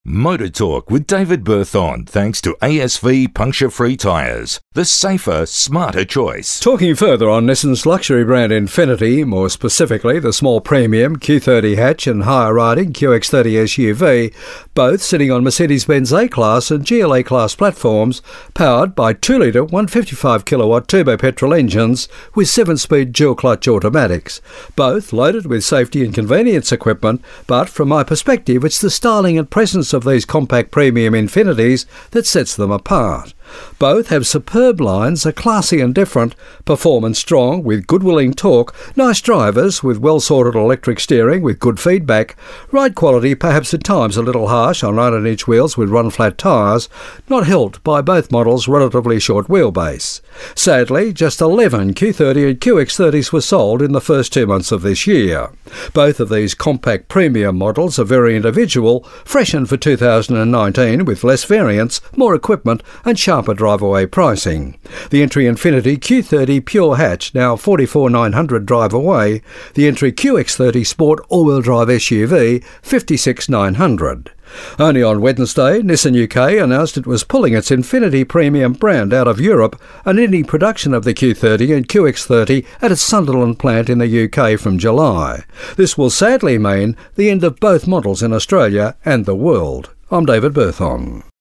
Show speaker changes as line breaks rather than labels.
Motor Talk with David Berthon, thanks to ASV puncture-free tyres. The safer, smarter choice.
Talking further on Nissan's luxury brand Infiniti, more specifically the small premium Q30 hatch and higher riding QX30 SUV, both sitting on Mercedes-Benz A-Class and GLA Class platforms, powered by 2-litre 155kW turbo petrol engines with 7-speed dual-clutch automatics. Both loaded with safety and convenience equipment, but from my perspective it's the styling and presence of these compact premium Infinitis that sets them apart. Both have superb lines, are classy and different, performance strong with good willing torque, nice drivers with well-sorted electric steering with good feedback, ride quality perhaps at times a little harsh on 19-inch wheels with run-flat tyres, not helped by both models' relatively short wheelbase. Sadly, just 11 Q30 and QX30s were sold in the first 2 months of this year. Both of these compact premium models are very individual, freshened for 2019 with less variants, more equipment and sharper drive-away pricing. The entry Infiniti Q30 Pure Hatch now $44,900 drive-away, the entry QX30 Sport all-wheel drive SUV $56,900. Only on Wednesday, Nissan UK announced it was pulling its Infiniti premium brand out of Europe and ending production of the Q30 and QX30 at its Sunderland plant in the UK from July. This will sadly mean the end of both models in Australia and the world. I'm David Berthon.